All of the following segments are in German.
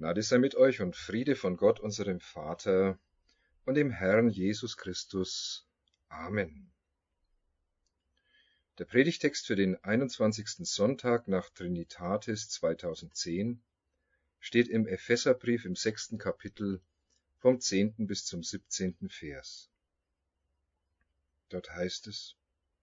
Gnade sei mit euch und Friede von Gott, unserem Vater und dem Herrn Jesus Christus. Amen. Der Predigtext für den 21. Sonntag nach Trinitatis 2010 steht im Epheserbrief im 6. Kapitel vom 10. bis zum 17. Vers. Dort heißt es: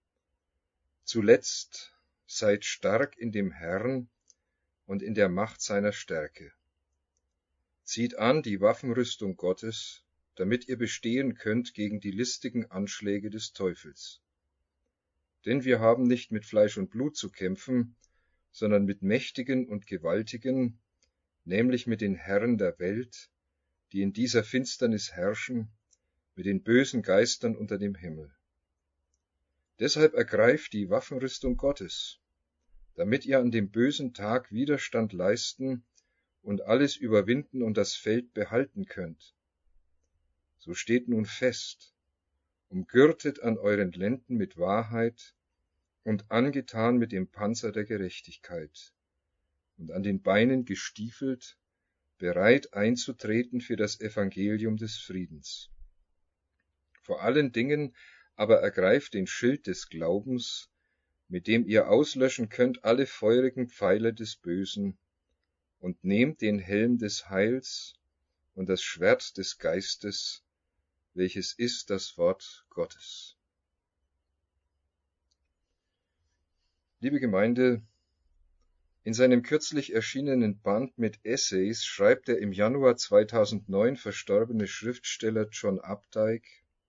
Zuletzt seid stark in dem Herrn und in der Macht seiner Stärke. Zieht an die Waffenrüstung Gottes, damit ihr bestehen könnt gegen die listigen Anschläge des Teufels. Denn wir haben nicht mit Fleisch und Blut zu kämpfen, sondern mit Mächtigen und Gewaltigen, nämlich mit den Herren der Welt, die in dieser Finsternis herrschen, mit den bösen Geistern unter dem Himmel. Deshalb ergreift die Waffenrüstung Gottes, damit ihr an dem bösen Tag Widerstand leisten und alles überwinden und das Feld behalten könnt. So steht nun fest, umgürtet an euren Lenden mit Wahrheit und angetan mit dem Panzer der Gerechtigkeit und an den Beinen gestiefelt, bereit einzutreten für das Evangelium des Friedens. Vor allen Dingen aber ergreift den Schild des Glaubens, mit dem ihr auslöschen könnt alle feurigen Pfeile des Bösen, und nehmt den Helm des Heils und das Schwert des Geistes, welches ist das Wort Gottes. Liebe Gemeinde, in seinem kürzlich erschienenen Band mit Essays schreibt der im Januar 2009 verstorbene Schriftsteller John Updike: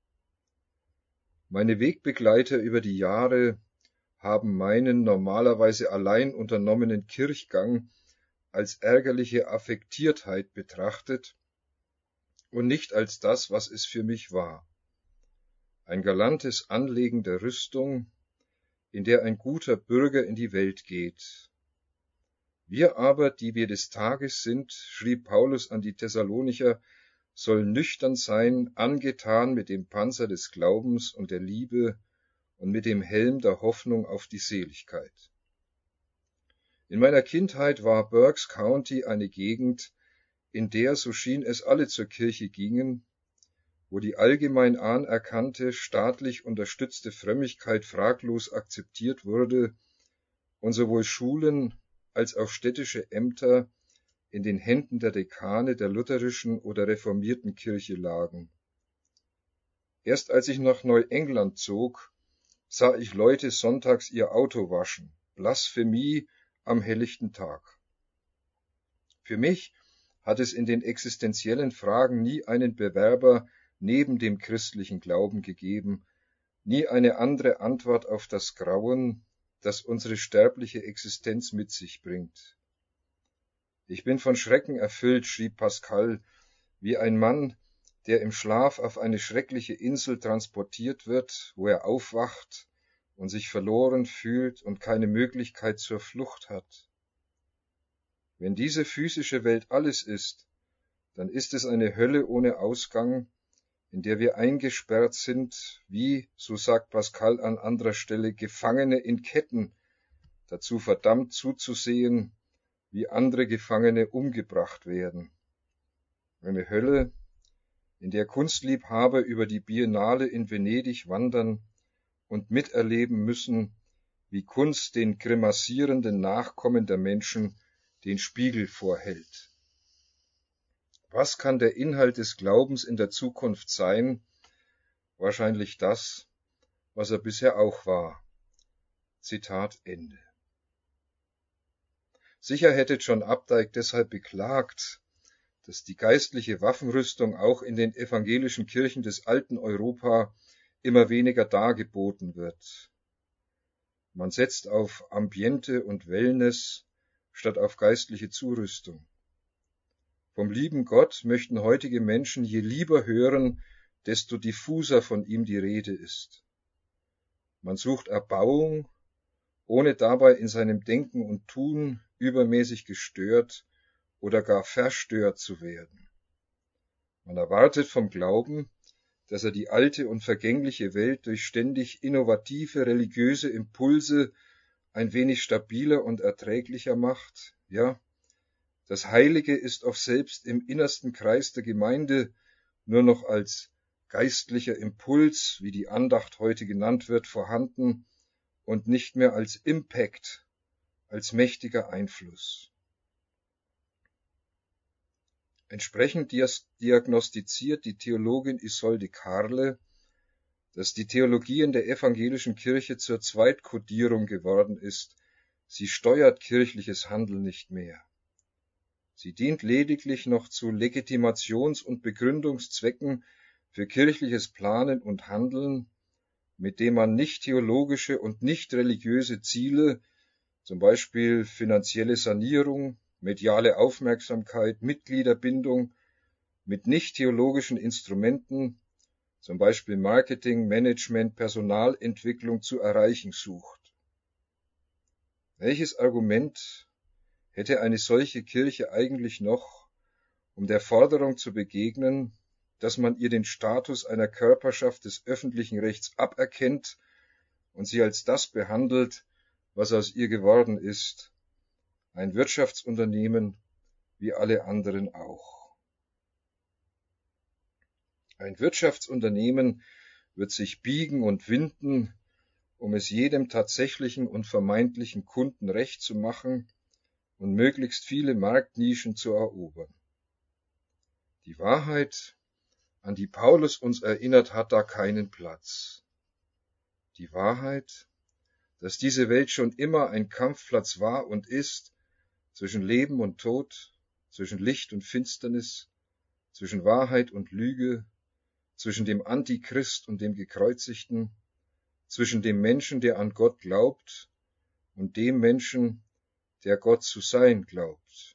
Meine Wegbegleiter über die Jahre haben meinen normalerweise allein unternommenen Kirchgang als ärgerliche Affektiertheit betrachtet und nicht als das, was es für mich war. Ein galantes Anlegen der Rüstung, in der ein guter Bürger in die Welt geht. Wir aber, die wir des Tages sind, schrieb Paulus an die Thessalonicher, sollen nüchtern sein, angetan mit dem Panzer des Glaubens und der Liebe und mit dem Helm der Hoffnung auf die Seligkeit. In meiner Kindheit war Berks County eine Gegend, in der, so schien es, alle zur Kirche gingen, wo die allgemein anerkannte, staatlich unterstützte Frömmigkeit fraglos akzeptiert wurde und sowohl Schulen als auch städtische Ämter in den Händen der Dekane der lutherischen oder reformierten Kirche lagen. Erst als ich nach Neuengland zog, sah ich Leute sonntags ihr Auto waschen. Blasphemie am helllichten Tag. Für mich hat es in den existenziellen Fragen nie einen Bewerber neben dem christlichen Glauben gegeben, nie eine andere Antwort auf das Grauen, das unsere sterbliche Existenz mit sich bringt. Ich bin von Schrecken erfüllt, schrieb Pascal, wie ein Mann, der im Schlaf auf eine schreckliche Insel transportiert wird, wo er aufwacht und sich verloren fühlt und keine Möglichkeit zur Flucht hat. Wenn diese physische Welt alles ist, dann ist es eine Hölle ohne Ausgang, in der wir eingesperrt sind, wie, so sagt Pascal an anderer Stelle, Gefangene in Ketten, dazu verdammt zuzusehen, wie andere Gefangene umgebracht werden. Eine Hölle, in der Kunstliebhaber über die Biennale in Venedig wandern und miterleben müssen, wie Kunst den grimassierenden Nachkommen der Menschen den Spiegel vorhält. Was kann der Inhalt des Glaubens in der Zukunft sein? Wahrscheinlich das, was er bisher auch war. Zitat Ende. Sicher hätte John Updike deshalb beklagt, dass die geistliche Waffenrüstung auch in den evangelischen Kirchen des alten Europa immer weniger dargeboten wird. Man setzt auf Ambiente und Wellness statt auf geistliche Zurüstung. Vom lieben Gott möchten heutige Menschen je lieber hören, desto diffuser von ihm die Rede ist. Man sucht Erbauung, ohne dabei in seinem Denken und Tun übermäßig gestört oder gar verstört zu werden. Man erwartet vom Glauben, dass er die alte und vergängliche Welt durch ständig innovative religiöse Impulse ein wenig stabiler und erträglicher macht, ja, Das Heilige ist oft selbst im innersten Kreis der Gemeinde nur noch als geistlicher Impuls, wie die Andacht heute genannt wird, vorhanden und nicht mehr als Impact, als mächtiger Einfluss. Entsprechend diagnostiziert die Theologin Isolde Karle, dass die Theologie in der evangelischen Kirche zur Zweitkodierung geworden ist. Sie steuert kirchliches Handeln nicht mehr. Sie dient lediglich noch zu Legitimations- und Begründungszwecken für kirchliches Planen und Handeln, mit dem man nicht theologische und nicht religiöse Ziele, zum Beispiel finanzielle Sanierung, mediale Aufmerksamkeit, Mitgliederbindung, mit nicht theologischen Instrumenten, zum Beispiel Marketing, Management, Personalentwicklung, zu erreichen sucht. Welches Argument hätte eine solche Kirche eigentlich noch, um der Forderung zu begegnen, dass man ihr den Status einer Körperschaft des öffentlichen Rechts aberkennt und sie als das behandelt, was aus ihr geworden ist, ein Wirtschaftsunternehmen wie alle anderen auch. Ein Wirtschaftsunternehmen wird sich biegen und winden, um es jedem tatsächlichen und vermeintlichen Kunden recht zu machen und möglichst viele Marktnischen zu erobern. Die Wahrheit, an die Paulus uns erinnert, hat da keinen Platz. Die Wahrheit, dass diese Welt schon immer ein Kampfplatz war und ist, zwischen Leben und Tod, zwischen Licht und Finsternis, zwischen Wahrheit und Lüge, zwischen dem Antichrist und dem Gekreuzigten, zwischen dem Menschen, der an Gott glaubt, und dem Menschen, der Gott zu sein glaubt.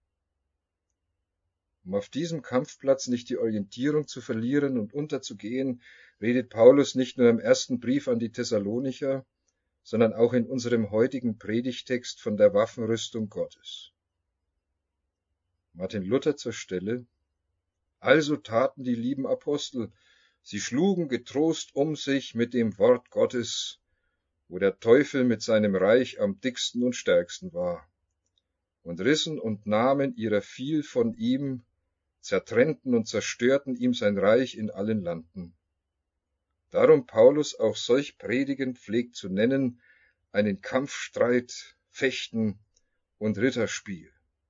Um auf diesem Kampfplatz nicht die Orientierung zu verlieren und unterzugehen, redet Paulus nicht nur im ersten Brief an die Thessalonicher, sondern auch in unserem heutigen Predigtext von der Waffenrüstung Gottes. Martin Luther zur Stelle: Also taten die lieben Apostel, sie schlugen getrost um sich mit dem Wort Gottes, wo der Teufel mit seinem Reich am dicksten und stärksten war, und rissen und nahmen ihrer viel von ihm, zertrennten und zerstörten ihm sein Reich in allen Landen. Darum Paulus auch solch Predigen pflegt zu nennen, einen Kampfstreit, Fechten und Ritterspiel.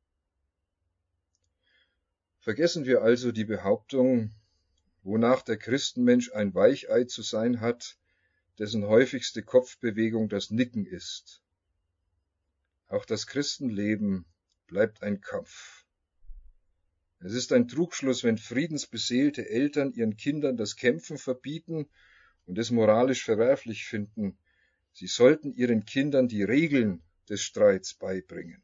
Vergessen wir also die Behauptung, wonach der Christenmensch ein Weichei zu sein hat, dessen häufigste Kopfbewegung das Nicken ist. Auch das Christenleben bleibt ein Kampf. Es ist ein Trugschluss, wenn friedensbeseelte Eltern ihren Kindern das Kämpfen verbieten und es moralisch verwerflich finden. Sie sollten ihren Kindern die Regeln des Streits beibringen.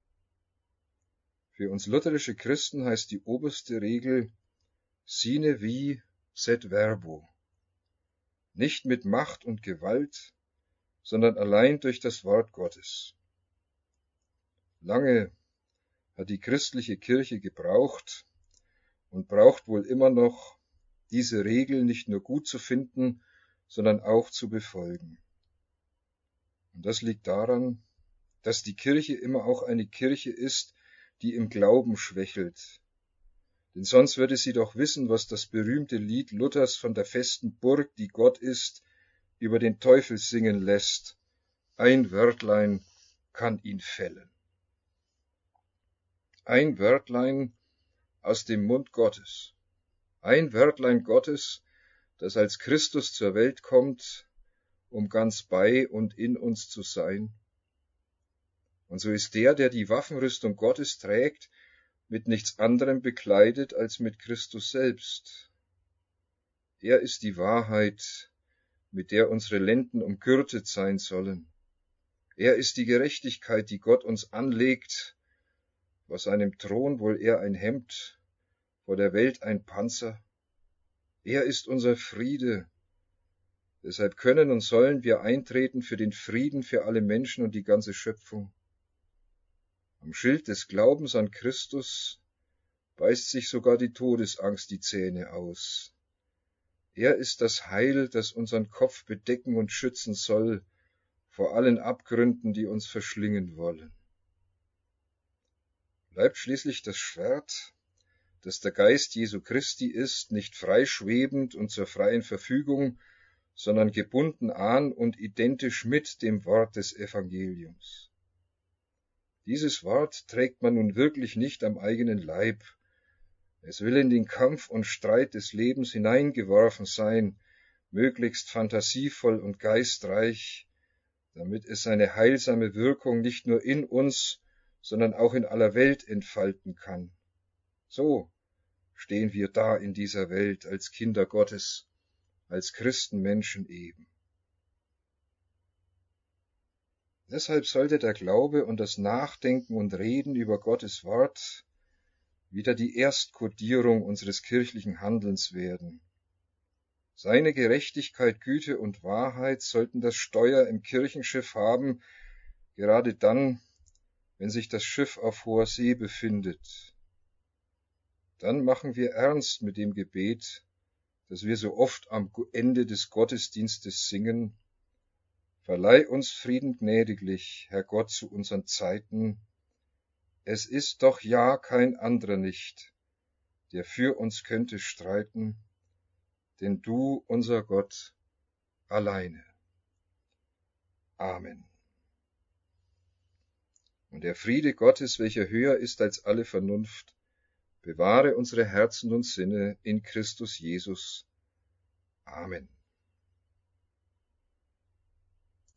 Für uns lutherische Christen heißt die oberste Regel sine vi sed verbo. Nicht mit Macht und Gewalt, sondern allein durch das Wort Gottes. Lange hat die christliche Kirche gebraucht und braucht wohl immer noch, diese Regel nicht nur gut zu finden, sondern auch zu befolgen. Und das liegt daran, dass die Kirche immer auch eine Kirche ist, die im Glauben schwächelt. Denn sonst würde sie doch wissen, was das berühmte Lied Luthers von der festen Burg, die Gott ist, über den Teufel singen lässt. Ein Wörtlein kann ihn fällen. Ein Wörtlein aus dem Mund Gottes. Ein Wörtlein Gottes, das als Christus zur Welt kommt, um ganz bei und in uns zu sein. Und so ist der, der die Waffenrüstung Gottes trägt, mit nichts anderem bekleidet als mit Christus selbst. Er ist die Wahrheit, mit der unsere Lenden umgürtet sein sollen. Er ist die Gerechtigkeit, die Gott uns anlegt, vor seinem Thron wohl eher ein Hemd, vor der Welt ein Panzer. Er ist unser Friede. Deshalb können und sollen wir eintreten für den Frieden für alle Menschen und die ganze Schöpfung. Am Schild des Glaubens an Christus beißt sich sogar die Todesangst die Zähne aus. Er ist das Heil, das unseren Kopf bedecken und schützen soll vor allen Abgründen, die uns verschlingen wollen. Bleibt schließlich das Schwert, das der Geist Jesu Christi ist, nicht freischwebend und zur freien Verfügung, sondern gebunden an und identisch mit dem Wort des Evangeliums. Dieses Wort trägt man nun wirklich nicht am eigenen Leib. Es will in den Kampf und Streit des Lebens hineingeworfen sein, möglichst fantasievoll und geistreich, damit es seine heilsame Wirkung nicht nur in uns, sondern auch in aller Welt entfalten kann. So stehen wir da in dieser Welt als Kinder Gottes, als Christenmenschen eben. Deshalb sollte der Glaube und das Nachdenken und Reden über Gottes Wort wieder die Erstkodierung unseres kirchlichen Handelns werden. Seine Gerechtigkeit, Güte und Wahrheit sollten das Steuer im Kirchenschiff haben, gerade dann, wenn sich das Schiff auf hoher See befindet. Dann machen wir ernst mit dem Gebet, das wir so oft am Ende des Gottesdienstes singen: Verleih uns Frieden gnädiglich, Herr Gott, zu unseren Zeiten. Es ist doch ja kein anderer nicht, der für uns könnte streiten, denn du, unser Gott, alleine. Amen. Und der Friede Gottes, welcher höher ist als alle Vernunft, bewahre unsere Herzen und Sinne in Christus Jesus. Amen.